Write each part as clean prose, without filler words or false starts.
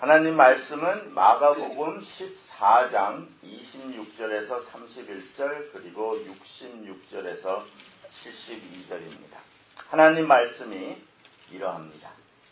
하나님 말씀은 마가복음 14장 26절에서 31절 그리고 66절에서 72절입니다. 하나님 말씀이 이러합니다.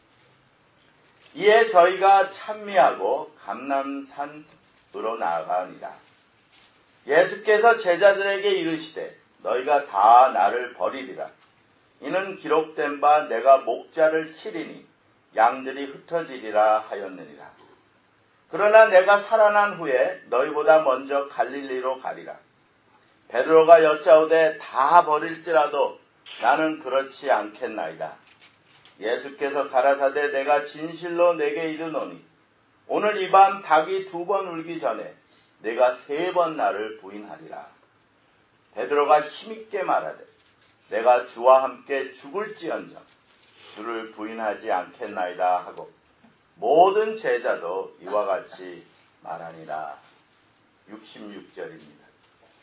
이에 저희가 찬미하고 감람산으로 나아가니라. 예수께서 제자들에게 이르시되 너희가 다 나를 버리리라. 이는 기록된 바 내가 목자를 치리니 양들이 흩어지리라 하였느니라. 그러나 내가 살아난 후에 너희보다 먼저 갈릴리로 가리라. 베드로가 여짜오되 다 버릴지라도 나는 그렇지 않겠나이다. 예수께서 가라사대 내가 진실로 내게 이르노니 오늘 이 밤 닭이 2번 울기 전에 내가 3번 나를 부인하리라. 베드로가 힘있게 말하되 내가 주와 함께 죽을지언정 주를 부인하지 않겠나이다 하고 모든 제자도 이와 같이 말하니라. 66절입니다.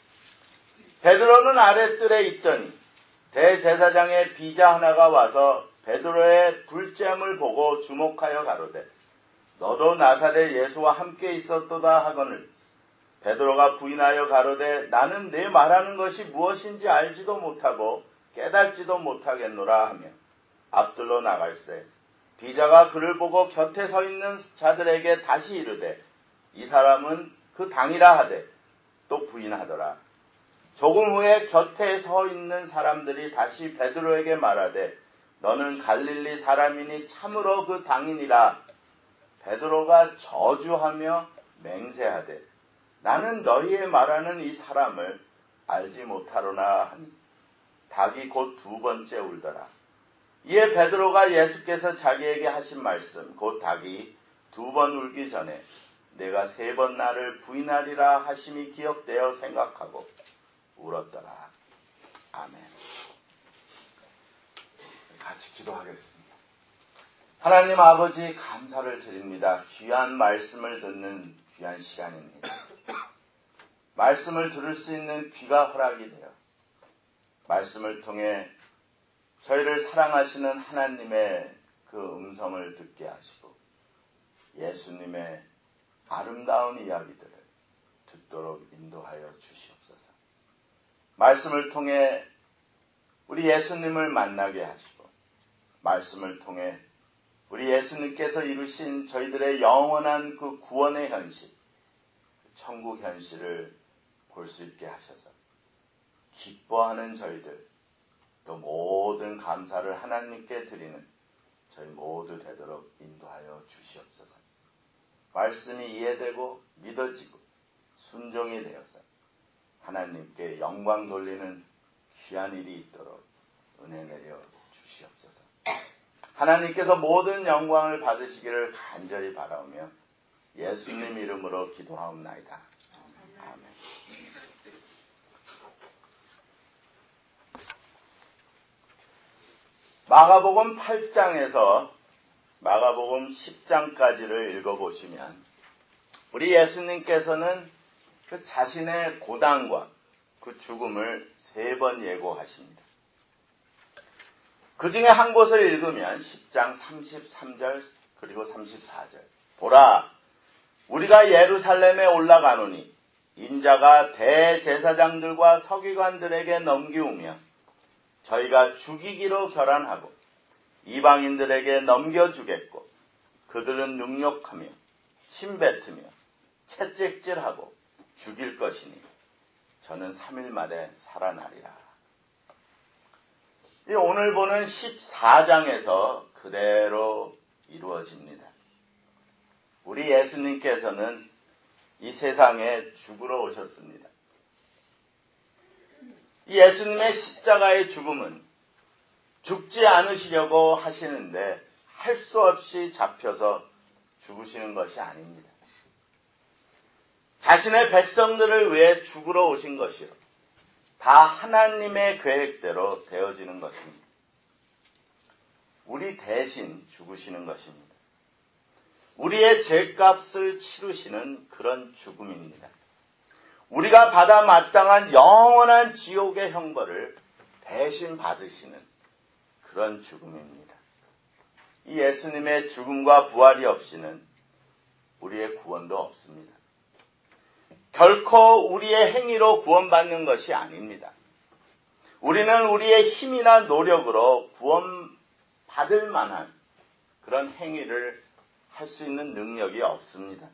베드로는 아랫뜰에 있더니 대제사장의 비자 하나가 와서 베드로의 불잼을 보고 주목하여 가로되 너도 나사렛 예수와 함께 있었도다 하거늘 베드로가 부인하여 가로되 나는 네 말하는 것이 무엇인지 알지도 못하고 깨닫지도 못하겠노라 하며 앞들로 나갈새 비자가 그를 보고 곁에 서 있는 자들에게 다시 이르되 이 사람은 그 당이라 하되 또 부인하더라. 조금 후에 곁에 서 있는 사람들이 다시 베드로에게 말하되 너는 갈릴리 사람이니 참으로 그 당이니라. 베드로가 저주하며 맹세하되 나는 너희의 말하는 이 사람을 알지 못하로나 하니 닭이 곧 2번째 울더라. 이에 베드로가 예수께서 자기에게 하신 말씀 곧 닭이 2번 울기 전에 내가 3번 나를 부인하리라 하심이 기억되어 생각하고 울었더라. 아멘. 같이 기도하겠습니다. 하나님 아버지 감사를 드립니다. 귀한 말씀을 듣는 귀한 시간입니다. 말씀을 들을 수 있는 귀가 허락이 되어 말씀을 통해 저희를 사랑하시는 하나님의 그 음성을 듣게 하시고 예수님의 아름다운 이야기들을 듣도록 인도하여 주시옵소서. 말씀을 통해 우리 예수님을 만나게 하시고 말씀을 통해 우리 예수님께서 이루신 저희들의 영원한 그 구원의 현실, 천국 현실을 볼 수 있게 하셔서 기뻐하는 저희들 또 모든 감사를 하나님께 드리는 저희 모두 되도록 인도하여 주시옵소서. 말씀이 이해되고 믿어지고 순종이 되어서 하나님께 영광 돌리는 귀한 일이 있도록 은혜 내려 주시옵소서. 하나님께서 모든 영광을 받으시기를 간절히 바라오며 예수님 이름으로 기도하옵나이다. 아멘. 마가복음 8장에서 마가복음 10장까지를 읽어보시면 우리 예수님께서는 그 자신의 고난과 그 죽음을 3번 예고하십니다. 그 중에 한 곳을 읽으면 10장 33절 그리고 34절 보라 우리가 예루살렘에 올라가노니 인자가 대제사장들과 서기관들에게 넘기우며 저희가 죽이기로 결안하고 이방인들에게 넘겨주겠고 그들은 능욕하며 침뱉으며 채찍질하고 죽일 것이니 저는 3일 만에 살아나리라. 오늘 보는 14장에서 그대로 이루어집니다. 우리 예수님께서는 이 세상에 죽으러 오셨습니다. 이 예수님의 십자가의 죽음은 죽지 않으시려고 하시는데 할 수 없이 잡혀서 죽으시는 것이 아닙니다. 자신의 백성들을 위해 죽으러 오신 것이요. 다 하나님의 계획대로 되어지는 것입니다. 우리 대신 죽으시는 것입니다. 우리의 죄값을 치르시는 그런 죽음입니다. 우리가 받아 마땅한 영원한 지옥의 형벌을 대신 받으시는 그런 죽음입니다. 이 예수님의 죽음과 부활이 없이는 우리의 구원도 없습니다. 결코 우리의 행위로 구원받는 것이 아닙니다. 우리는 우리의 힘이나 노력으로 구원받을 만한 그런 행위를 할 수 있는 능력이 없습니다.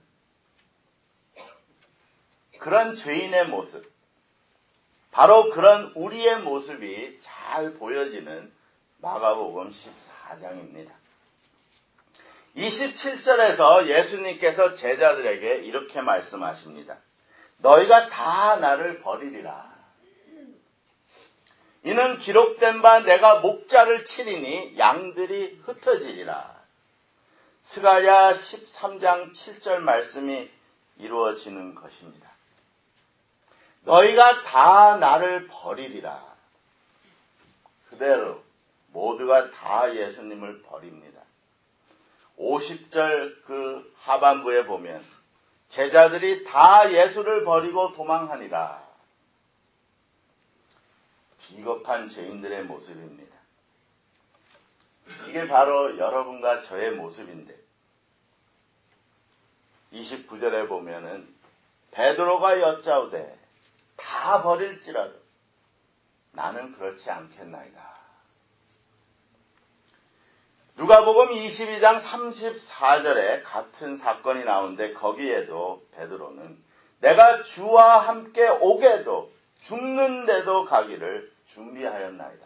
그런 죄인의 모습, 바로 그런 우리의 모습이 잘 보여지는 마가복음 14장입니다. 27절에서 예수님께서 제자들에게 이렇게 말씀하십니다. 너희가 다 나를 버리리라. 이는 기록된 바 내가 목자를 치리니 양들이 흩어지리라. 스가랴 13장 7절 말씀이 이루어지는 것입니다. 너희가 다 나를 버리리라. 그대로 모두가 다 예수님을 버립니다. 50절 그 하반부에 보면 제자들이 다 예수를 버리고 도망하니라. 비겁한 죄인들의 모습입니다. 이게 바로 여러분과 저의 모습인데 29절에 보면은 베드로가 여짜오되 다 버릴지라도 나는 그렇지 않겠나이다. 누가복음 22장 34절에 같은 사건이 나오는데 거기에도 베드로는 내가 주와 함께 오게도 죽는데도 가기를 준비하였나이다.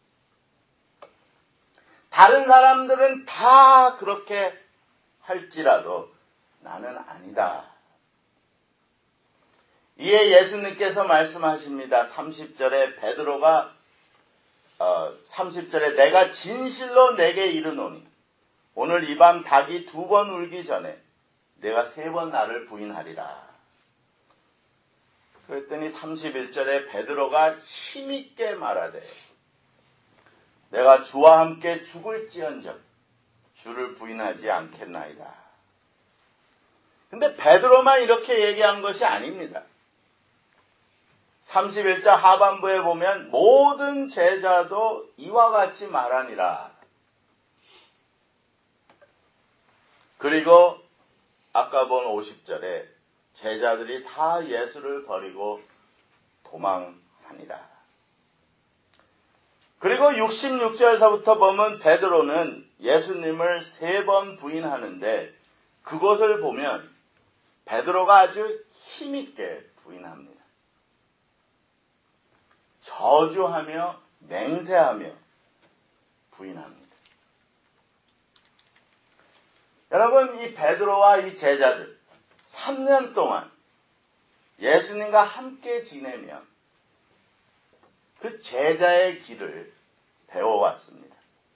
다른 사람들은 다 그렇게 할지라도 나는 아니다. 이에 예수님께서 말씀하십니다. 30절에 베드로가 30절에 내가 진실로 내게 이르노니 오늘 이 밤 닭이 2번 울기 전에 내가 3번 나를 부인하리라. 그랬더니 31절에 베드로가 힘있게 말하되 내가 주와 함께 죽을지언정 주를 부인하지 않겠나이다. 근데 베드로만 이렇게 얘기한 것이 아닙니다. 31절 하반부에 보면 모든 제자도 이와 같이 말하니라. 그리고 아까 본 50절에 제자들이 다 예수를 버리고 도망하니라. 그리고 66절에서부터 보면 베드로는 예수님을 3번 부인하는데 그것을 보면 베드로가 아주 힘있게 부인합니다. 저주하며 맹세하며 부인합니다. 여러분, 이 베드로와 이 제자들 3년 동안 예수님과 함께 지내며 그 제자의 길을 배워왔습니다.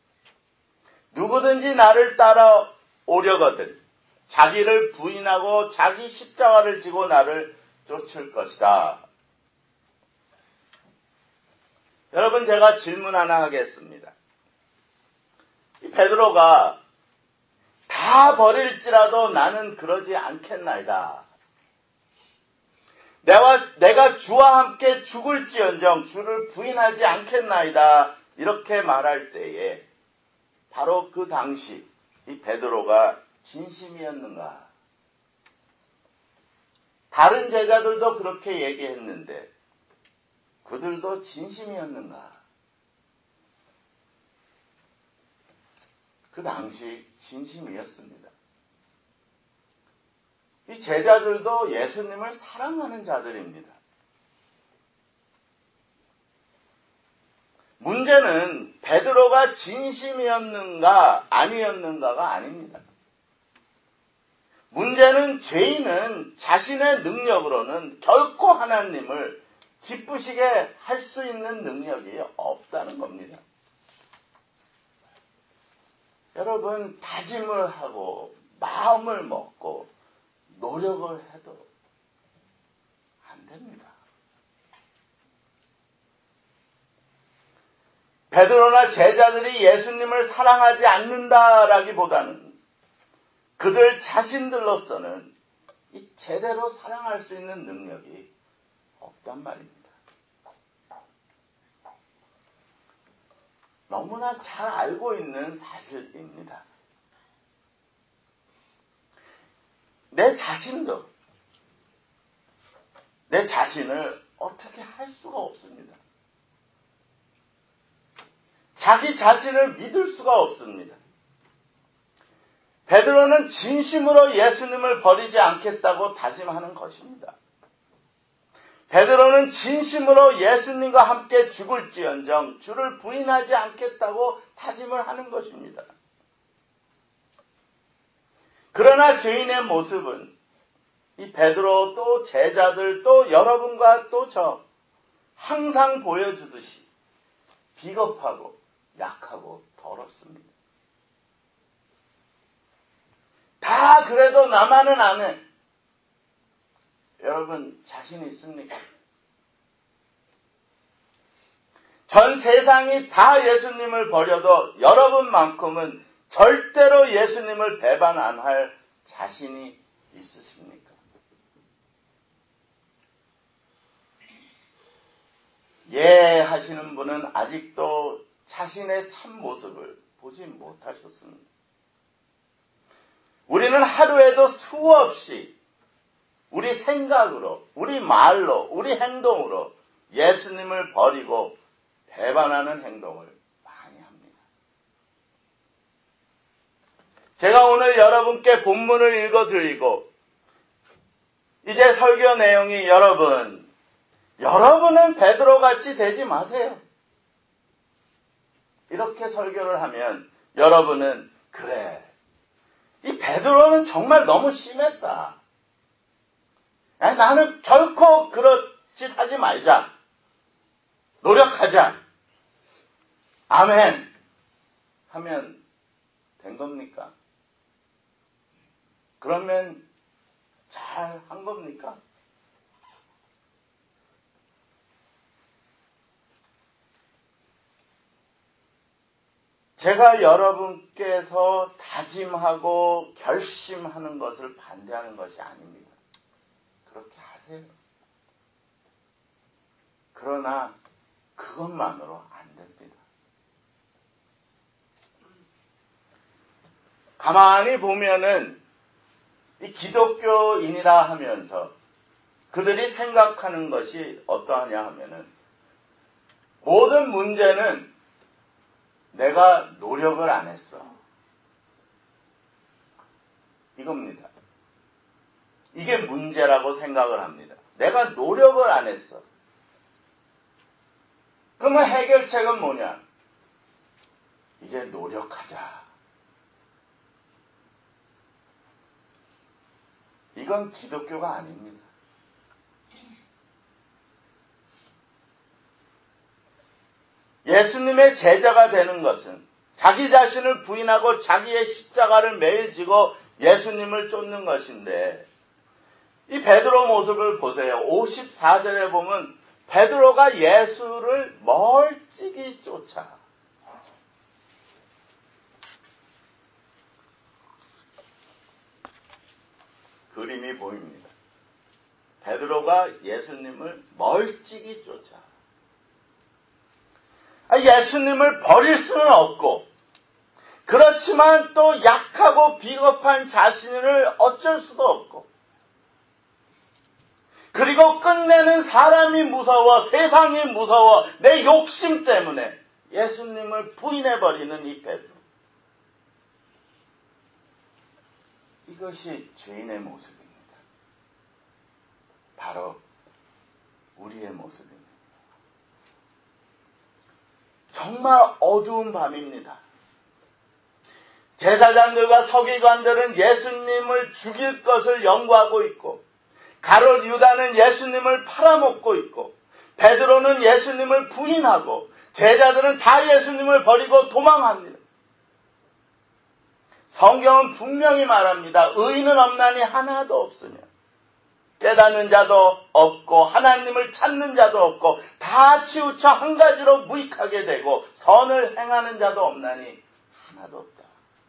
누구든지 나를 따라오려거든 자기를 부인하고 자기 십자가를 지고 나를 쫓을 것이다. 여러분, 제가 질문 하나 하겠습니다. 이 베드로가 다 버릴지라도 나는 그러지 않겠나이다. 내가 주와 함께 죽을지언정 주를 부인하지 않겠나이다. 이렇게 말할 때에 바로 그 당시 이 베드로가 진심이었는가? 다른 제자들도 그렇게 얘기했는데 그들도 진심이었는가? 그 당시 진심이었습니다. 이 제자들도 예수님을 사랑하는 자들입니다. 문제는 베드로가 진심이었는가 아니었는가가 아닙니다. 문제는 죄인은 자신의 능력으로는 결코 하나님을 기쁘시게 할 수 있는 능력이 없다는 겁니다. 여러분, 다짐을 하고 마음을 먹고 노력을 해도 안 됩니다. 베드로나 제자들이 예수님을 사랑하지 않는다라기보다는 그들 자신들로서는 이 제대로 사랑할 수 있는 능력이 없단 말입니다. 너무나 잘 알고 있는 사실입니다. 내 자신도 내 자신을 어떻게 할 수가 없습니다. 자기 자신을 믿을 수가 없습니다. 베드로는 진심으로 예수님을 버리지 않겠다고 다짐하는 것입니다. 베드로는 진심으로 예수님과 함께 죽을지언정 주를 부인하지 않겠다고 다짐을 하는 것입니다. 그러나 죄인의 모습은 이 베드로 또 제자들 또 여러분과 또 저 항상 보여주듯이 비겁하고 약하고 더럽습니다. 다 그래도 나만은 안 해. 여러분 자신 있습니까? 전 세상이 다 예수님을 버려도 여러분만큼은 절대로 예수님을 배반 안 할 자신이 있으십니까? 예 하시는 분은 아직도 자신의 참 모습을 보지 못하셨습니다. 우리는 하루에도 수없이 우리 생각으로, 우리 말로, 우리 행동으로 예수님을 버리고 배반하는 행동을 많이 합니다. 제가 오늘 여러분께 본문을 읽어드리고 이제 설교 내용이 여러분은 베드로같이 되지 마세요. 이렇게 설교를 하면 여러분은 그래, 이 베드로는 정말 너무 심했다. 나는 결코 그런 짓 하지 말자. 노력하자. 아멘. 하면 된 겁니까? 그러면 잘 한 겁니까? 제가 여러분께서 다짐하고 결심하는 것을 반대하는 것이 아닙니다. 그렇게 하세요. 그러나 그것만으로 안 됩니다. 가만히 보면은 이 기독교인이라 하면서 그들이 생각하는 것이 어떠하냐 하면은 모든 문제는 내가 노력을 안 했어. 이겁니다. 이게 문제라고 생각을 합니다. 내가 노력을 안 했어. 그러면 해결책은 뭐냐? 이제 노력하자. 이건 기독교가 아닙니다. 예수님의 제자가 되는 것은 자기 자신을 부인하고 자기의 십자가를 매일 지고 예수님을 쫓는 것인데 이 베드로 모습을 보세요. 54절에 보면 베드로가 예수를 멀찍이 쫓아. 그림이 보입니다. 베드로가 예수님을 멀찍이 쫓아. 예수님을 버릴 수는 없고 그렇지만 또 약하고 비겁한 자신을 어쩔 수도 없고 그리고 끝내는 사람이 무서워, 세상이 무서워, 내 욕심 때문에 예수님을 부인해버리는 이 베드로. 이것이 죄인의 모습입니다. 바로 우리의 모습입니다. 정말 어두운 밤입니다. 제사장들과 서기관들은 예수님을 죽일 것을 연구하고 있고 가롯 유다는 예수님을 팔아먹고 있고 베드로는 예수님을 부인하고 제자들은 다 예수님을 버리고 도망합니다. 성경은 분명히 말합니다. 의인은 없나니 하나도 없으며 깨닫는 자도 없고 하나님을 찾는 자도 없고 다 치우쳐 한 가지로 무익하게 되고 선을 행하는 자도 없나니 하나도 없다.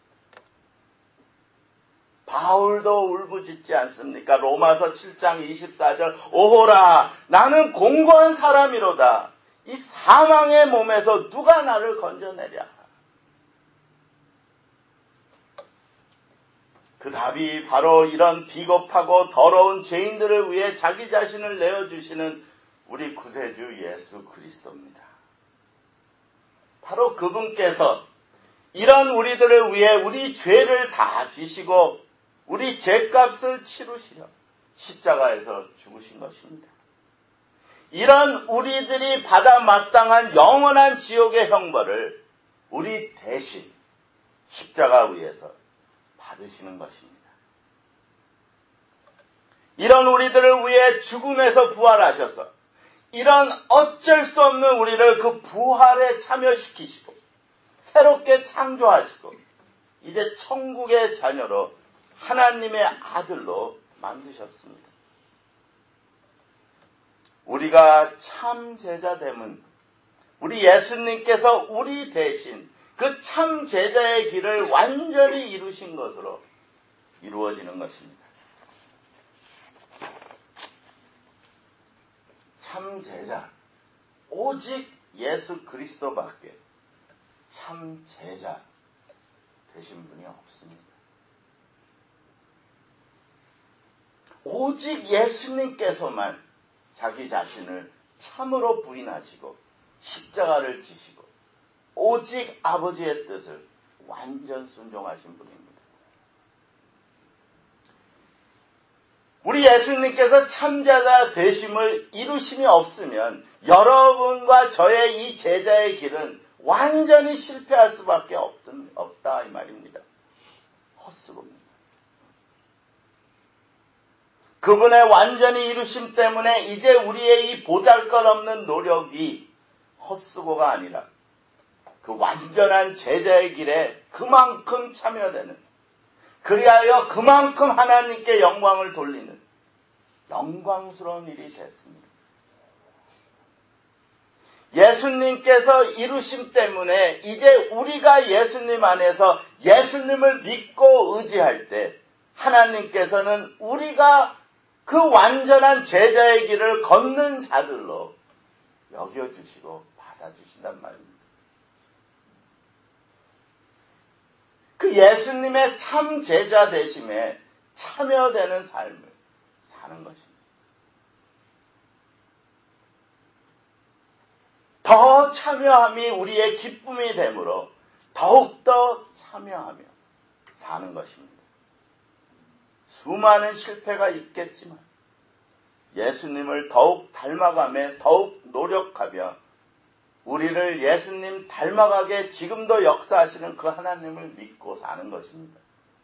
바울도 울부짖지 않습니까? 로마서 7장 24절 오호라 나는 공고한 사람이로다. 이 사망의 몸에서 누가 나를 건져내랴. 그 답이 바로 이런 비겁하고 더러운 죄인들을 위해 자기 자신을 내어주시는 우리 구세주 예수 그리스도입니다. 바로 그분께서 이런 우리들을 위해 우리 죄를 다 지시고 우리 죄값을 치르시려 십자가에서 죽으신 것입니다. 이런 우리들이 받아 마땅한 영원한 지옥의 형벌을 우리 대신 십자가 위에서 받으시는 것입니다. 이런 우리들을 위해 죽음에서 부활하셔서 이런 어쩔 수 없는 우리를 그 부활에 참여시키시고 새롭게 창조하시고 이제 천국의 자녀로 하나님의 아들로 만드셨습니다. 우리가 참 제자됨은 우리 예수님께서 우리 대신 그 참 제자의 길을 완전히 이루신 것으로 이루어지는 것입니다. 참 제자, 오직 예수 그리스도밖에 참 제자 되신 분이 없습니다. 오직 예수님께서만 자기 자신을 참으로 부인하시고 십자가를 지시고 오직 아버지의 뜻을 완전 순종하신 분입니다. 우리 예수님께서 참제자 되심을 이루심이 없으면 여러분과 저의 이 제자의 길은 완전히 실패할 수밖에 없다 이 말입니다. 헛수고입니다. 그분의 완전히 이루심 때문에 이제 우리의 이 보잘것없는 노력이 헛수고가 아니라 그 완전한 제자의 길에 그만큼 참여되는, 그리하여 그만큼 하나님께 영광을 돌리는 영광스러운 일이 됐습니다. 예수님께서 이루심 때문에 이제 우리가 예수님 안에서 예수님을 믿고 의지할 때 하나님께서는 우리가 그 완전한 제자의 길을 걷는 자들로 여겨주시고 받아주신단 말입니다. 그 예수님의 참 제자 되심에 참여되는 삶을 사는 것입니다. 더 참여함이 우리의 기쁨이 되므로 더욱더 참여하며 사는 것입니다. 수많은 실패가 있겠지만 예수님을 더욱 닮아가며 더욱 노력하며 우리를 예수님 닮아가게 지금도 역사하시는 그 하나님을 믿고 사는 것입니다.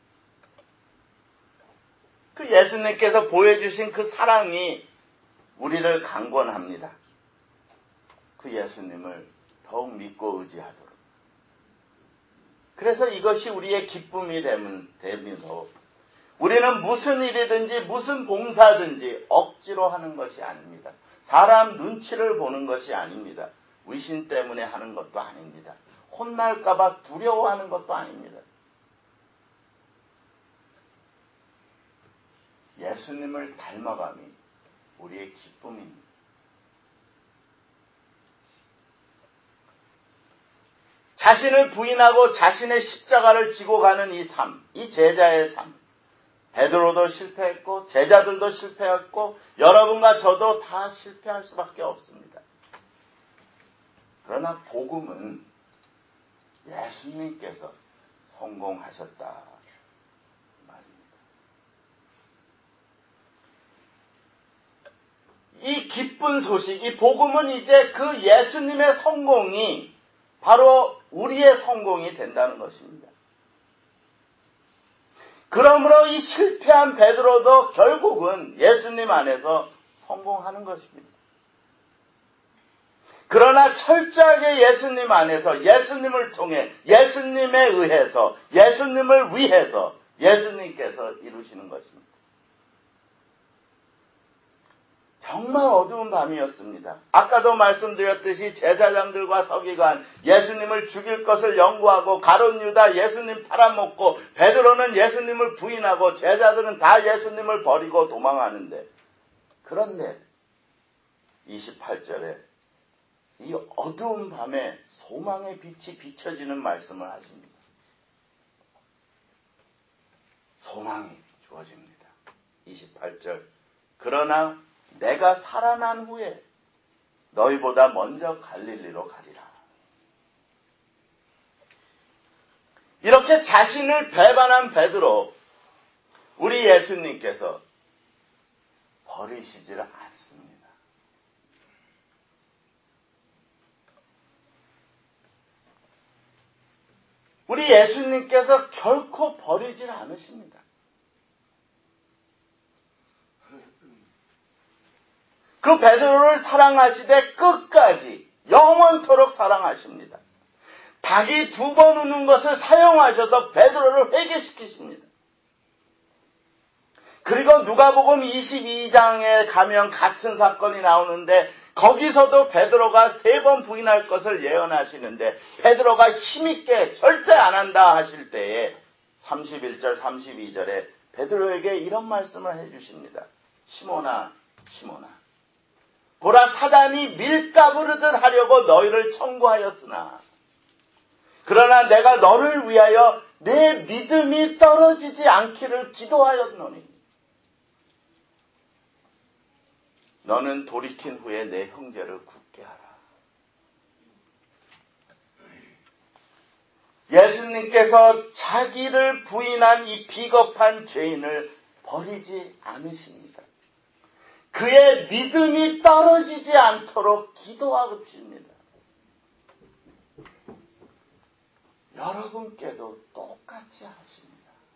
그 예수님께서 보여주신 그 사랑이 우리를 강권합니다. 그 예수님을 더욱 믿고 의지하도록. 그래서 이것이 우리의 기쁨이 되면서 우리는 무슨 일이든지 무슨 봉사든지 억지로 하는 것이 아닙니다. 사람 눈치를 보는 것이 아닙니다. 의심 때문에 하는 것도 아닙니다. 혼날까 봐 두려워하는 것도 아닙니다. 예수님을 닮아감이 우리의 기쁨입니다. 자신을 부인하고 자신의 십자가를 지고 가는 이 삶, 이 제자의 삶. 베드로도 실패했고 제자들도 실패했고 여러분과 저도 다 실패할 수밖에 없습니다. 그러나 복음은 예수님께서 성공하셨다 말입니다. 이 기쁜 소식, 이 복음은 이제 그 예수님의 성공이 바로 우리의 성공이 된다는 것입니다. 그러므로 이 실패한 베드로도 결국은 예수님 안에서 성공하는 것입니다. 그러나 철저하게 예수님 안에서 예수님을 통해 예수님에 의해서 예수님을 위해서 예수님께서 이루시는 것입니다. 정말 어두운 밤이었습니다. 아까도 말씀드렸듯이 제사장들과 서기관 예수님을 죽일 것을 연구하고 가룟 유다 예수님 팔아먹고 베드로는 예수님을 부인하고 제자들은 다 예수님을 버리고 도망하는데, 그런데 28절에 이 어두운 밤에 소망의 빛이 비춰지는 말씀을 하십니다. 소망이 주어집니다. 28절. 그러나 내가 살아난 후에 너희보다 먼저 갈릴리로 가리라. 이렇게 자신을 배반한 베드로, 우리 예수님께서 버리시지를 않습니다. 우리 예수님께서 결코 버리질 않으십니다. 그 베드로를 사랑하시되 끝까지 영원토록 사랑하십니다. 닭이 2번 우는 것을 사용하셔서 베드로를 회개시키십니다. 그리고 누가복음 22장에 가면 같은 사건이 나오는데 거기서도 베드로가 3번 부인할 것을 예언하시는데 베드로가 힘있게 절대 안 한다 하실 때에 31절 32절에 베드로에게 이런 말씀을 해주십니다. 시몬아 시몬아 보라 사단이 밀가부르듯 하려고 너희를 청구하였으나 그러나 내가 너를 위하여 내 믿음이 떨어지지 않기를 기도하였노니 너는 돌이킨 후에 내 형제를 굳게 하라. 예수님께서 자기를 부인한 이 비겁한 죄인을 버리지 않으십니다. 그의 믿음이 떨어지지 않도록 기도하십니다. 여러분께도 똑같이 하십니다.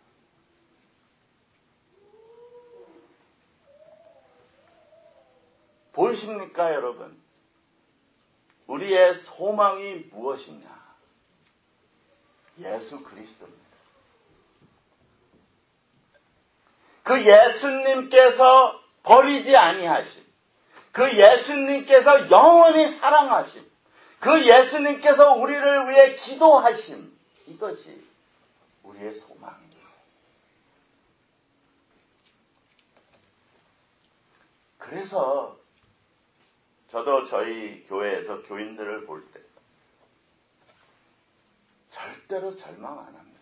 보이십니까, 여러분? 우리의 소망이 무엇이냐? 예수 그리스도입니다. 그 예수님께서 버리지 아니하심, 그 예수님께서 영원히 사랑하심, 그 예수님께서 우리를 위해 기도하심, 이것이 우리의 소망입니다. 그래서 저도 저희 교회에서 교인들을 볼 때 절대로 절망 안 합니다.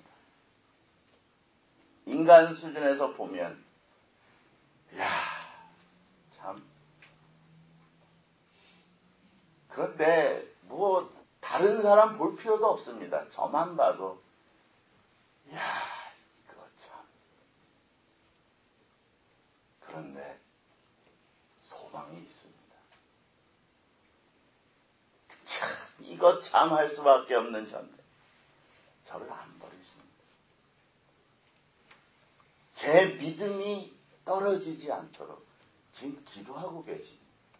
인간 수준에서 보면 참 그런데 뭐 다른 사람 볼 필요도 없습니다. 저만 봐도 이거 참 그런데 소망이 있습니다. 참 이거 참 할 수밖에 없는 전데 저를 안 버리십니다. 제 믿음이 떨어지지 않도록 지금 기도하고 계십니다.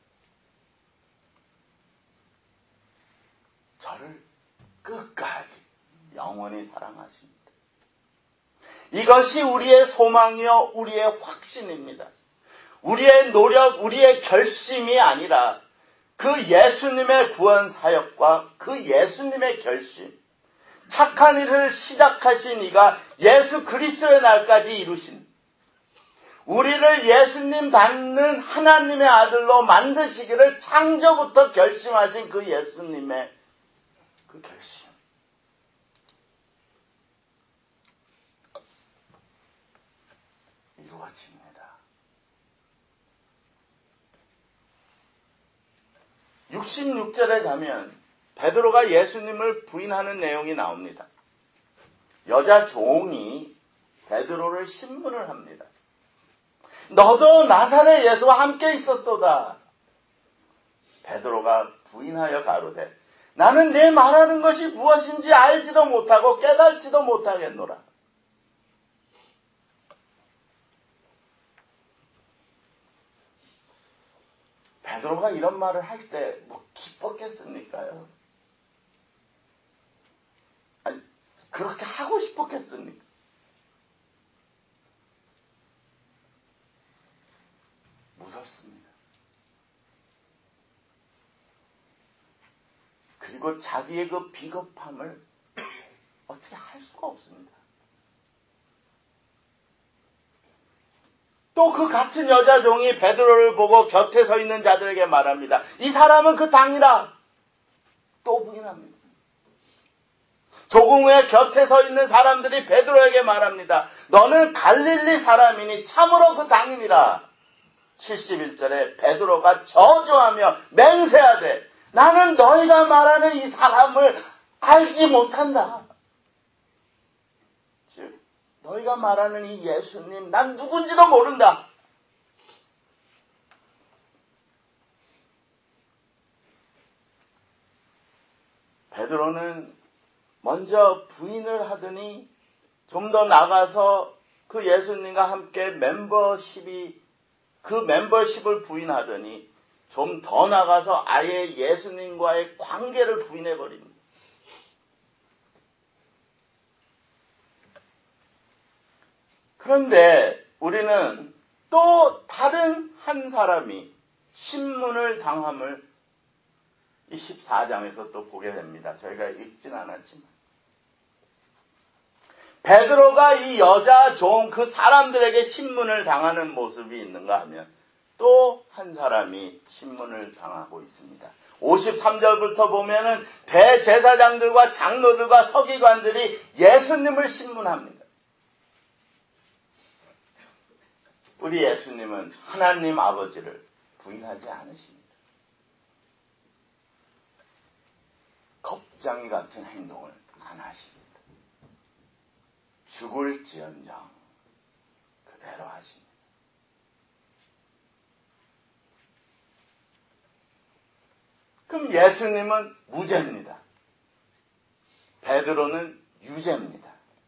저를 끝까지 영원히 사랑하십니다. 이것이 우리의 소망이요 우리의 확신입니다. 우리의 노력, 우리의 결심이 아니라 그 예수님의 구원 사역과 그 예수님의 결심, 착한 일을 시작하신 이가 예수 그리스도의 날까지 이루신, 우리를 예수님 닮는 하나님의 아들로 만드시기를 창조부터 결심하신 그 예수님의 그 결심. 이루어집니다. 66절에 가면 베드로가 예수님을 부인하는 내용이 나옵니다. 여자 종이 베드로를 신문을 합니다. 너도 나사렛 예수와 함께 있었도다. 베드로가 부인하여 가로되 나는 내 말하는 것이 무엇인지 알지도 못하고 깨달지도 못하겠노라. 베드로가 이런 말을 할 때 뭐 기뻤겠습니까요? 아니, 그렇게 하고 싶었겠습니까? 무섭습니다. 그리고 자기의 그 비겁함을 어떻게 할 수가 없습니다. 또 그 같은 여자 종이 베드로를 보고 곁에 서 있는 자들에게 말합니다. 이 사람은 그 당이라. 또 부인합니다. 조금 후에 곁에 서 있는 사람들이 베드로에게 말합니다. 너는 갈릴리 사람이니 참으로 그 당인이라. 71절에 베드로가 저주하며 맹세하되 나는 너희가 말하는 이 사람을 알지 못한다. 즉 너희가 말하는 이 예수님 난 누군지도 모른다. 베드로는 먼저 부인을 하더니 좀 더 나가서 그 예수님과 함께 그 멤버십을 부인하더니 좀 더 나가서 아예 예수님과의 관계를 부인해버립니다. 그런데 우리는 또 다른 한 사람이 신문을 당함을 이 14장에서 또 보게 됩니다. 저희가 읽진 않았지만 베드로가 이 여자 종 그 사람들에게 신문을 당하는 모습이 있는가 하면 또 한 사람이 신문을 당하고 있습니다. 53절부터 보면은 대제사장들과 장로들과 서기관들이 예수님을 신문합니다. 우리 예수님은 하나님 아버지를 부인하지 않으십니다. 겁쟁이 같은 행동을 안 하십니다. 죽을지언정 그대로 하십니다. 그럼 예수님은 무죄입니다. 베드로는 유죄입니다.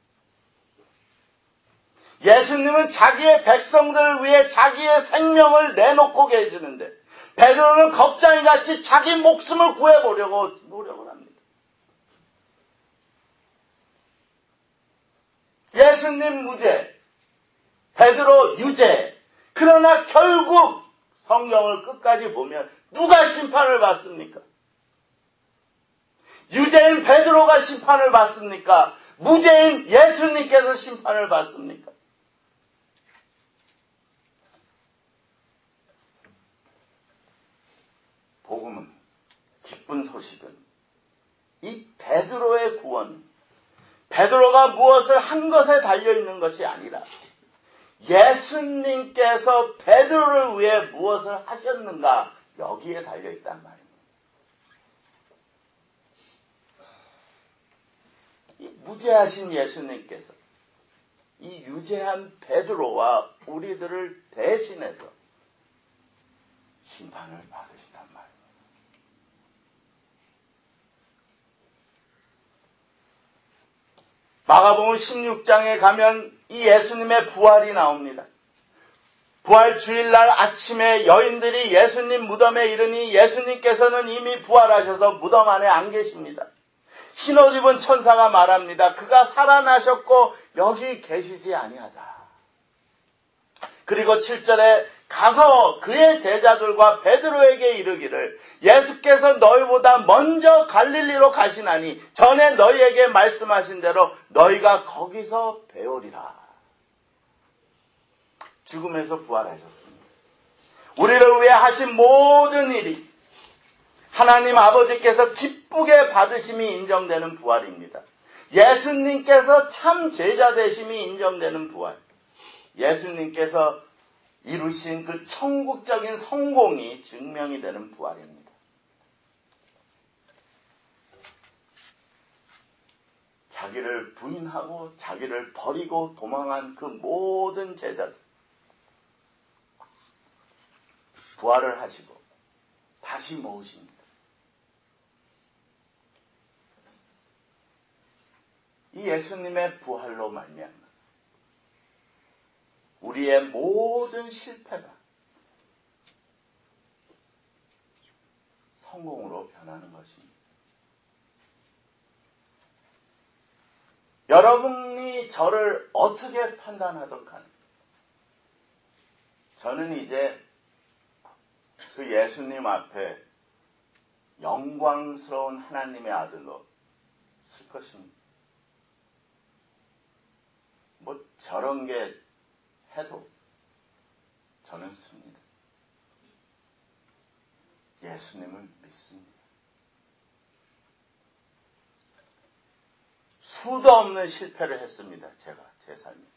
예수님은 자기의 백성들을 위해 자기의 생명을 내놓고 계시는데 베드로는 겁쟁이같이 자기 목숨을 구해보려고 노력을 합니다. 예수님 무죄, 베드로 유죄. 그러나 결국 성경을 끝까지 보면 누가 심판을 받습니까? 유죄인 베드로가 심판을 받습니까? 무죄인 예수님께서 심판을 받습니까? 복음은, 기쁜 소식은 이 베드로의 구원, 베드로가 무엇을 한 것에 달려있는 것이 아니라 예수님께서 베드로를 위해 무엇을 하셨는가 여기에 달려있단 말입니다. 이 무죄하신 예수님께서 이 유죄한 베드로와 우리들을 대신해서 심판을 받으시단 말입니다. 마가복음 16장에 가면 이 예수님의 부활이 나옵니다. 부활 주일날 아침에 여인들이 예수님 무덤에 이르니 예수님께서는 이미 부활하셔서 무덤 안에 안 계십니다. 흰옷 입은 천사가 말합니다. 그가 살아나셨고 여기 계시지 아니하다. 그리고 7절에 가서 그의 제자들과 베드로에게 이르기를 예수께서 너희보다 먼저 갈릴리로 가시나니 전에 너희에게 말씀하신 대로 너희가 거기서 배우리라. 죽음에서 부활하셨습니다. 우리를 위해 하신 모든 일이 하나님 아버지께서 기쁘게 받으심이 인정되는 부활입니다. 예수님께서 참 제자 되심이 인정되는 부활. 예수님께서 이루신 그 천국적인 성공이 증명이 되는 부활입니다. 자기를 부인하고 자기를 버리고 도망한 그 모든 제자들 부활을 하시고 다시 모으십니다. 이 예수님의 부활로 말미암아 우리의 모든 실패가 성공으로 변하는 것입니다. 여러분이 저를 어떻게 판단하든 간에 저는 이제 그 예수님 앞에 영광스러운 하나님의 아들로 쓸 것입니다. 뭐 저런 게 해도 저는 씁니다. 예수님을 믿습니다. 수도 없는 실패를 했습니다. 제가 제 삶에서.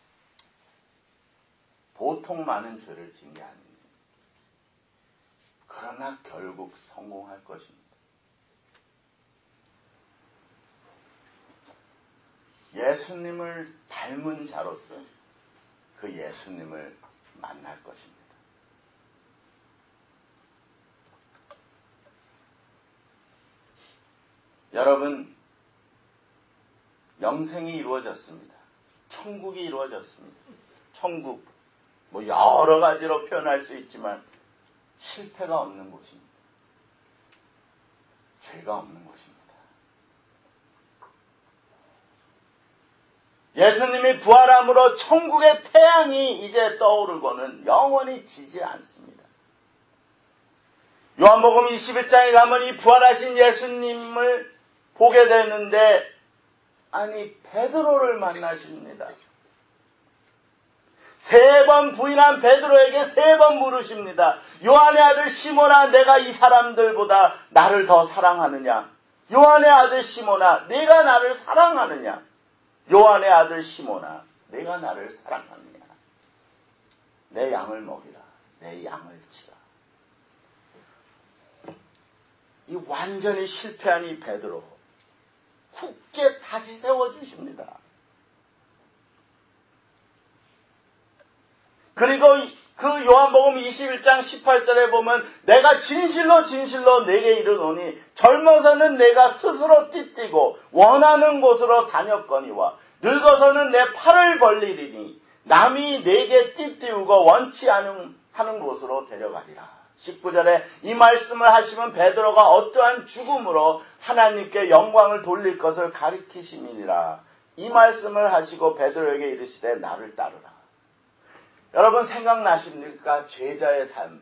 보통 많은 죄를 지은 게 아닙니다. 그러나 결국 성공할 것입니다. 예수님을 닮은 자로서 그 예수님을 만날 것입니다. 여러분, 영생이 이루어졌습니다. 천국이 이루어졌습니다. 천국, 여러 가지로 표현할 수 있지만 실패가 없는 곳입니다. 죄가 없는 곳입니다. 예수님이 부활함으로 천국의 태양이 이제 떠오르고는 영원히 지지 않습니다. 요한복음 21장에 가면 이 부활하신 예수님을 보게 되는데, 아니, 베드로를 만나십니다. 3번 부인한 베드로에게 3번 물으십니다. 요한의 아들 시몬아, 내가 이 사람들보다 나를 더 사랑하느냐? 요한의 아들 시몬아, 내가 나를 사랑하느냐? 요한의 아들 시몬아, 내가 나를 사랑하느냐? 내 양을 먹이라, 내 양을 치라. 이 완전히 실패한 이 베드로, 굳게 다시 세워주십니다. 그리고 그 요한복음 21장 18절에 보면 내가 진실로 진실로 내게 이르노니 젊어서는 내가 스스로 띠띠고 원하는 곳으로 다녔거니와 늙어서는 내 팔을 벌리리니 남이 내게 띠띠우고 원치 않은 하는 곳으로 데려가리라. 19절에 이 말씀을 하시면 베드로가 어떠한 죽음으로 하나님께 영광을 돌릴 것을 가리키심이니라. 이 말씀을 하시고 베드로에게 이르시되 나를 따르라. 여러분 생각나십니까? 제자의 삶.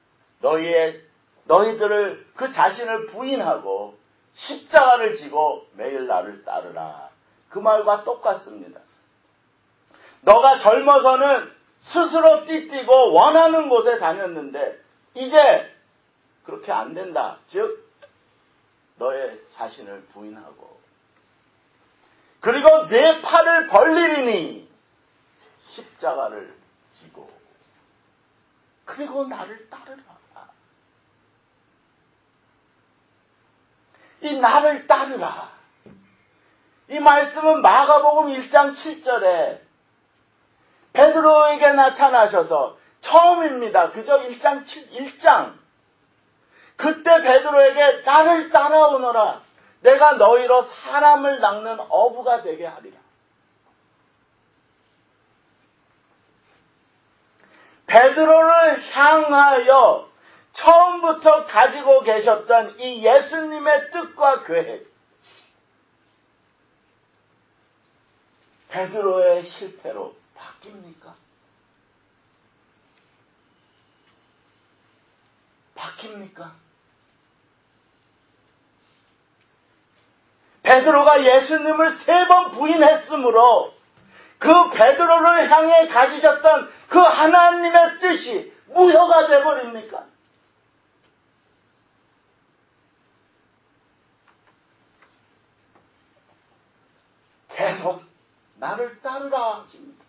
너희들을 그 자신을 부인하고 십자가를 지고 매일 나를 따르라. 그 말과 똑같습니다. 너가 젊어서는 스스로 띠띠고 원하는 곳에 다녔는데 이제 그렇게 안 된다. 즉 너의 자신을 부인하고 그리고 내 팔을 벌리리니 십자가를 지고 그리고 나를 따르라. 이 나를 따르라. 이 말씀은 마가복음 1장 7절에 베드로에게 나타나셔서 처음입니다. 그저 1장. 그때 베드로에게 나를 따라오너라. 내가 너희로 사람을 낚는 어부가 되게 하리라. 베드로를 향하여 처음부터 가지고 계셨던 이 예수님의 뜻과 계획. 베드로의 실패로 바뀝니까? 바뀝니까? 베드로가 예수님을 3번 부인했으므로 그 베드로를 향해 가지셨던 그 하나님의 뜻이 무효가 되어버립니까? 계속 나를 따르라 하십니다.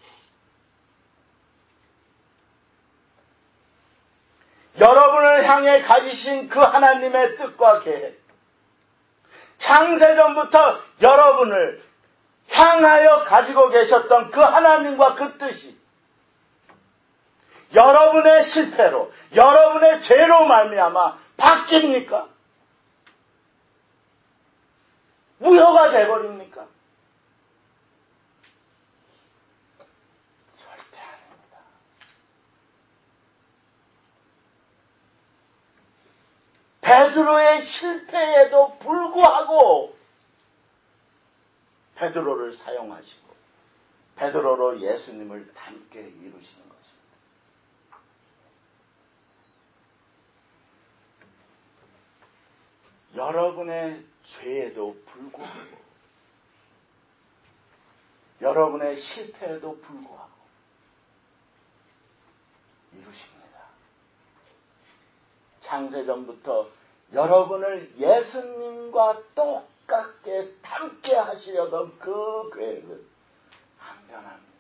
여러분을 향해 가지신 그 하나님의 뜻과 계획, 창세전부터 여러분을 향하여 가지고 계셨던 그 하나님과 그 뜻이 여러분의 실패로, 여러분의 죄로 말미암아 바뀝니까? 무효가 되어버립니까? 절대 아닙니다. 베드로의 실패에도 불구하고 베드로를 사용하시고 베드로로 예수님을 닮게 이루시는 것입니다. 여러분의 죄에도 불구하고 여러분의 실패에도 불구하고 이루십니다. 창세전부터 여러분을 예수님과 가깝게 닮게 하시려던 그 계획은 안 변합니다.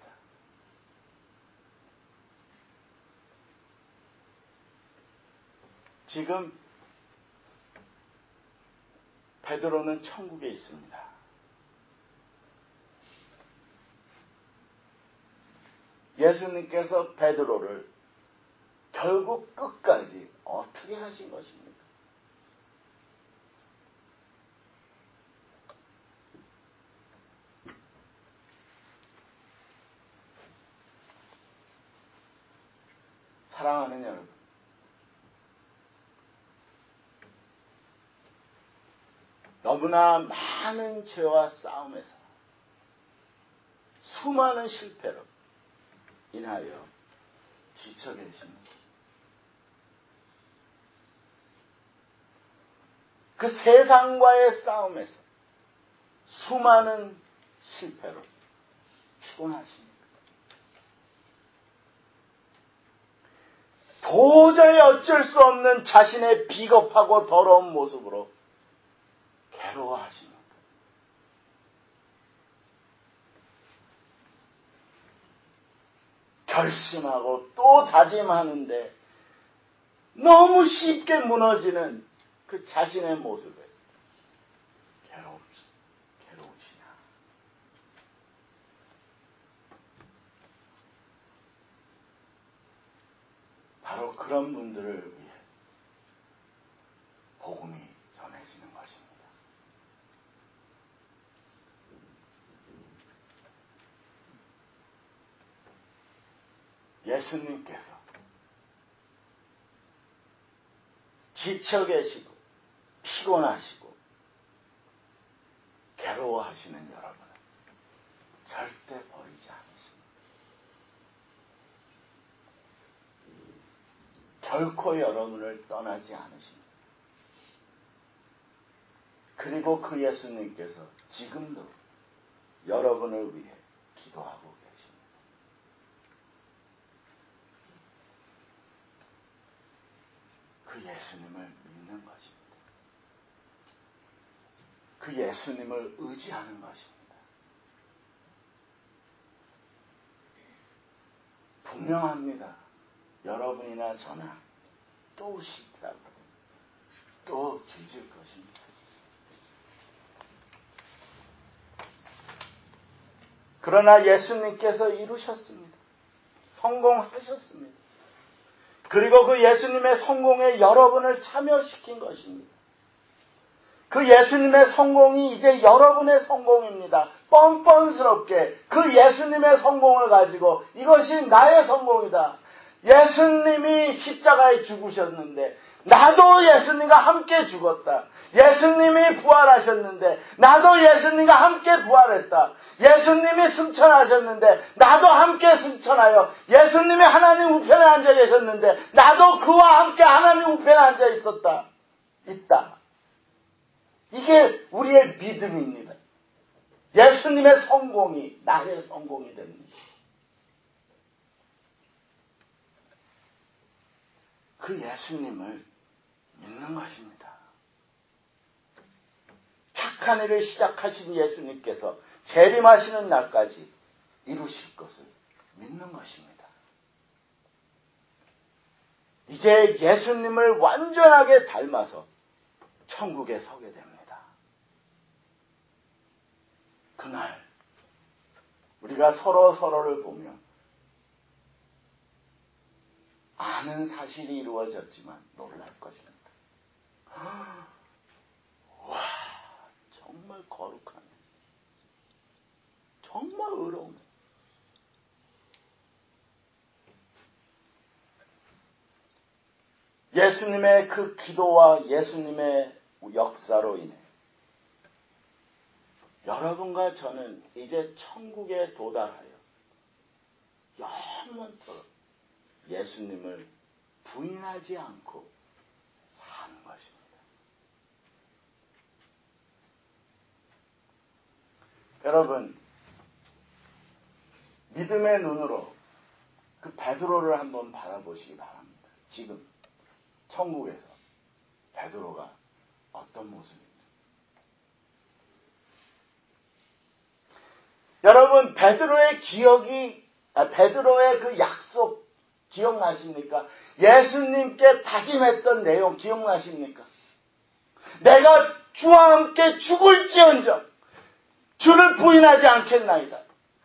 지금 베드로는 천국에 있습니다. 예수님께서 베드로를 결국 끝까지 어떻게 하신 것입니까? 사랑하는 여러분, 너무나 많은 죄와 싸움에서 수많은 실패로 인하여 지쳐 계십니다. 그 세상과의 싸움에서 수많은 실패로 피곤하십니다. 도저히 어쩔 수 없는 자신의 비겁하고 더러운 모습으로 괴로워하십니다. 결심하고 또 다짐하는데 너무 쉽게 무너지는 그 자신의 모습에 괴로우시나. 바로 그런 분들을 위해 복음이 전해지는 것입니다. 예수님께서 지쳐 계시고 피곤하시고 괴로워하시는 여러분은 절대 버리지 않으십니다. 결코 여러분을 떠나지 않으십니다. 그리고 그 예수님께서 지금도 여러분을 위해 기도하고 계십니다. 그 예수님을 믿는 것입니다. 그 예수님을 의지하는 것입니다. 분명합니다. 여러분이나 저나 또 실패하고 또 뒤질 것입니다. 그러나 예수님께서 이루셨습니다. 성공하셨습니다. 그리고 그 예수님의 성공에 여러분을 참여시킨 것입니다. 그 예수님의 성공이 이제 여러분의 성공입니다. 뻔뻔스럽게 그 예수님의 성공을 가지고 이것이 나의 성공이다. 예수님이 십자가에 죽으셨는데 나도 예수님과 함께 죽었다. 예수님이 부활하셨는데 나도 예수님과 함께 부활했다. 예수님이 승천하셨는데 나도 함께 승천하여 예수님이 하나님 우편에 앉아 계셨는데 나도 그와 함께 하나님 우편에 앉아 있다. 이게 우리의 믿음입니다. 예수님의 성공이 나의 성공이 됩니다. 그 예수님을 믿는 것입니다. 착한 일을 시작하신 예수님께서 재림하시는 날까지 이루실 것을 믿는 것입니다. 이제 예수님을 완전하게 닮아서 천국에 서게 됩니다. 그날 우리가 서로를 보며 아는 사실이 이루어졌지만 놀랄 것입니다. 와, 정말 거룩하네. 정말 의로우네. 예수님의 그 기도와 예수님의 역사로 인해 여러분과 저는 이제 천국에 도달하여 영원토록 예수님을 부인하지 않고 사는 것입니다. 여러분, 믿음의 눈으로 그 베드로를 한번 바라보시기 바랍니다. 지금 천국에서 베드로가 어떤 모습입니까? 여러분, 베드로의 그 약속 기억나십니까? 예수님께 다짐했던 내용 기억나십니까? 내가 주와 함께 죽을지언정 주를 부인하지 않겠나이다.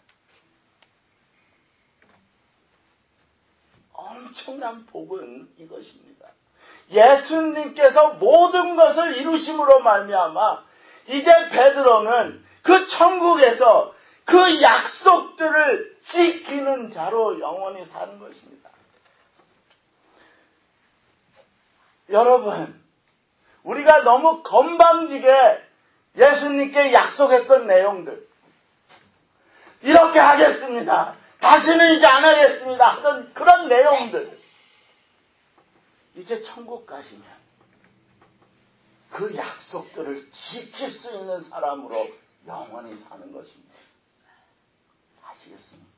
엄청난 복은 이것입니다. 예수님께서 모든 것을 이루심으로 말미암아 이제 베드로는 그 천국에서 그 약속들을 지키는 자로 영원히 사는 것입니다. 여러분, 우리가 너무 건방지게 예수님께 약속했던 내용들, 이렇게 하겠습니다, 다시는 이제 안 하겠습니다 하던 그런 내용들, 이제 천국 가시면 그 약속들을 지킬 수 있는 사람으로 영원히 사는 것입니다. 아시겠습니까?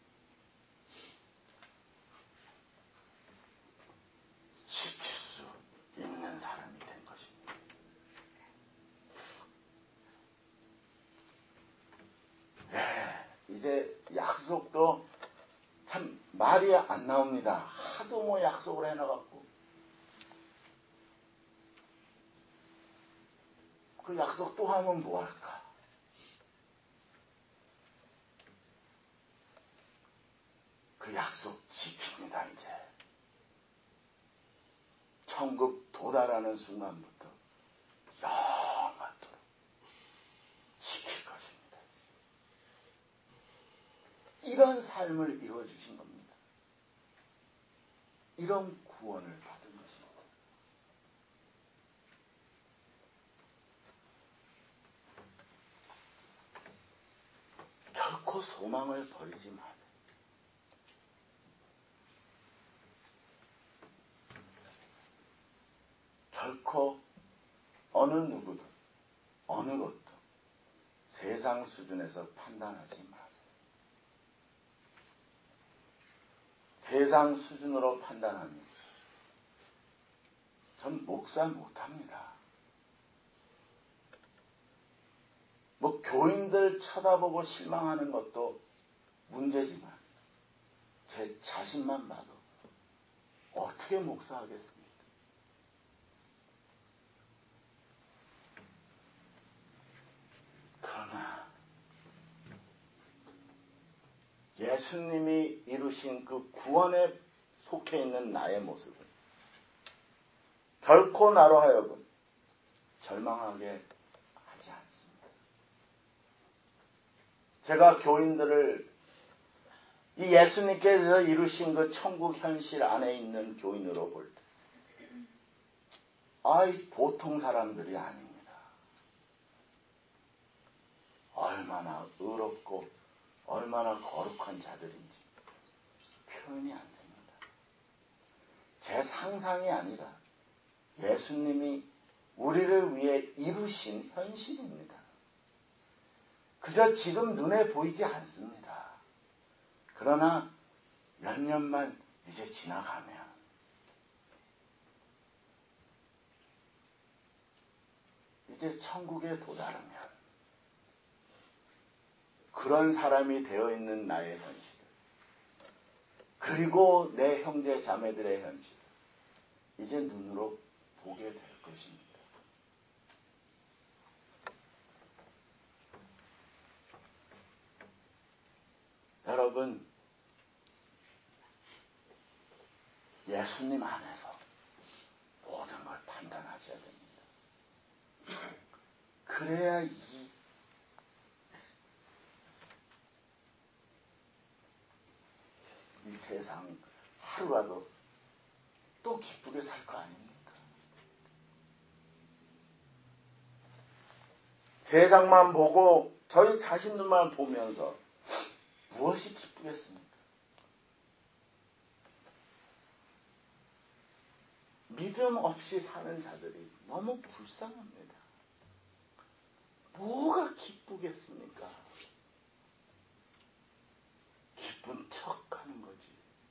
지킬 수 있는 사람이 된 것입니다. 네, 이제 약속도 참 말이 안 나옵니다. 하도 뭐 약속을 해놔갖고 그 약속 또 하면 뭐할까? 그 약속 지킵니다. 이제 천국 도달하는 순간부터 영원토록 지킬 것입니다. 이런 삶을 이루어주신 겁니다. 이런 구원을 받은 것입니다. 결코 소망을 버리지 마세요. 결코 어느 누구도 어느 것도 세상 수준에서 판단하지 마세요. 세상 수준으로 판단하면 전 목사 못합니다. 뭐 교인들 쳐다보고 실망하는 것도 문제지만 제 자신만 봐도 어떻게 목사하겠습니까? 그러나 예수님이 이루신 그 구원에 속해 있는 나의 모습은 결코 나로 하여금 절망하게 하지 않습니다. 제가 교인들을 이 예수님께서 이루신 그 천국 현실 안에 있는 교인으로 볼 때, 보통 사람들이 아닙니다. 얼마나 의롭고 얼마나 거룩한 자들인지 표현이 안 됩니다. 제 상상이 아니라 예수님이 우리를 위해 이루신 현실입니다. 그저 지금 눈에 보이지 않습니다. 그러나 몇 년만 이제 지나가면 이제 천국에 도달하면 그런 사람이 되어 있는 나의 현실, 그리고 내 형제 자매들의 현실, 이제 눈으로 보게 될 것입니다. 여러분, 예수님 안에서 모든 걸 판단하셔야 됩니다. 그래야 이 세상 하루라도 또 기쁘게 살 거 아닙니까? 세상만 보고 저희 자신들만 보면서 무엇이 기쁘겠습니까? 믿음 없이 사는 자들이 너무 불쌍합니다. 뭐가 기쁘겠습니까? 기쁜 척 하는 거지.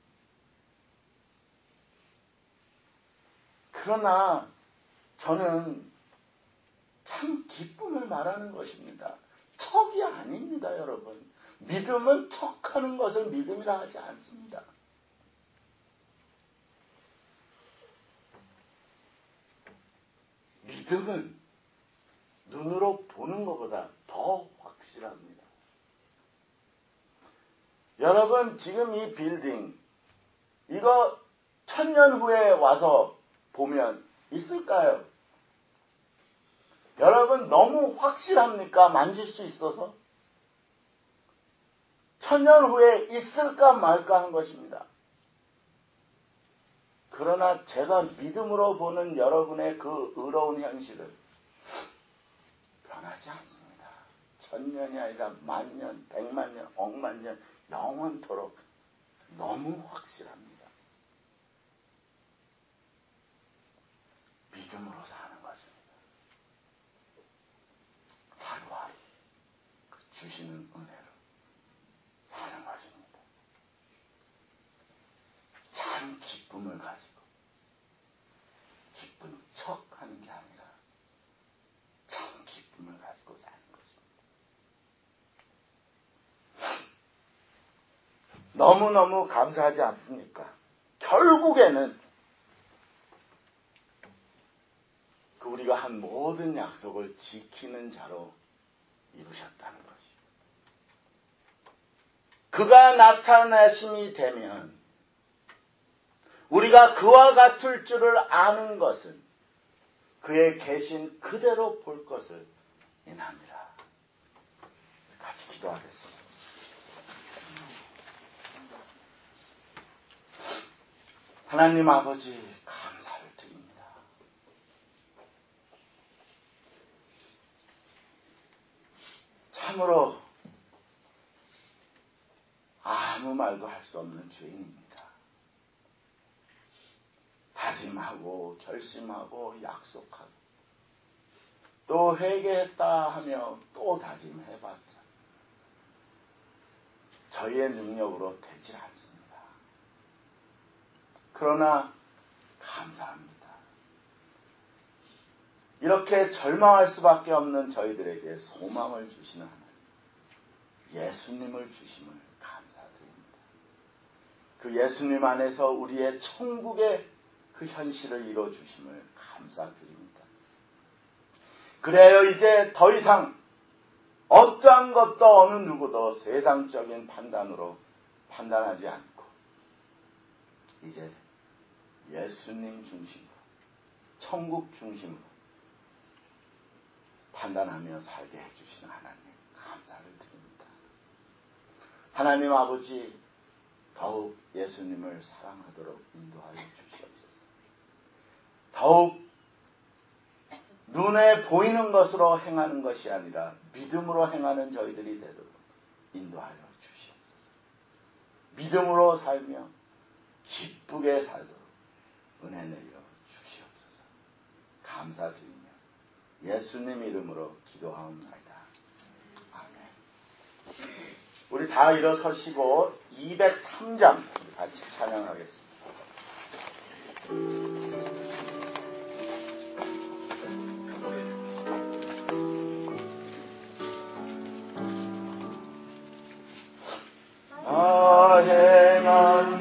그러나 저는 참 기쁨을 말하는 것입니다. 척이 아닙니다, 여러분. 믿음은 척하는 것을 믿음이라 하지 않습니다. 믿음은 눈으로 보는 것보다 더 확실합니다. 여러분, 지금 이 빌딩, 이거 1000년 후에 와서 보면 있을까요? 여러분, 너무 확실합니까? 만질 수 있어서? 1000년 후에 있을까 말까 한 것입니다. 그러나 제가 믿음으로 보는 여러분의 그 의로운 현실은 변하지 않습니다. 1000년이 아니라 10,000년, 100,000년, 억만 년, 영원토록 너무 확실합니다. 믿음으로 사는 것입니다. 하루하루 그 주시는 은혜로 사는 것입니다. 참 기쁨을 가지고 기쁜 척 하는 게 아니라 참 기쁨을 가지고 사는 것입니다. 너무너무 감사하지 않습니까? 결국에는 그 우리가 한 모든 약속을 지키는 자로 이루셨다는 것이죠. 그가 나타나심이 되면 우리가 그와 같을 줄을 아는 것은 그의 계신 그대로 볼 것을 인합니다. 같이 기도하겠습니다. 하나님 아버지, 감사를 드립니다. 참으로 아무 말도 할 수 없는 죄인입니다. 다짐하고 결심하고 약속하고 또 회개했다 하며 또 다짐해봤자 저희의 능력으로 되지 않습니다. 그러나 감사합니다. 이렇게 절망할 수밖에 없는 저희들에게 소망을 주시는 하나님, 예수님을 주심을 감사드립니다. 그 예수님 안에서 우리의 천국의 그 현실을 이뤄주심을 감사드립니다. 그래요, 이제 더 이상 어떠한 것도 어느 누구도 세상적인 판단으로 판단하지 않고 이제 예수님 중심으로, 천국 중심으로 판단하며 살게 해주시는 하나님, 감사를 드립니다. 하나님 아버지, 더욱 예수님을 사랑하도록 인도하여 주시옵소서. 더욱 눈에 보이는 것으로 행하는 것이 아니라 믿음으로 행하는 저희들이 되도록 인도하여 주시옵소서. 믿음으로 살며 기쁘게 살도록 은혜 내려 주시옵소서. 감사드리며 예수님 이름으로 기도하옵나이다. 아멘. 우리 다 일어서시고 203장 같이 찬양하겠습니다. 행한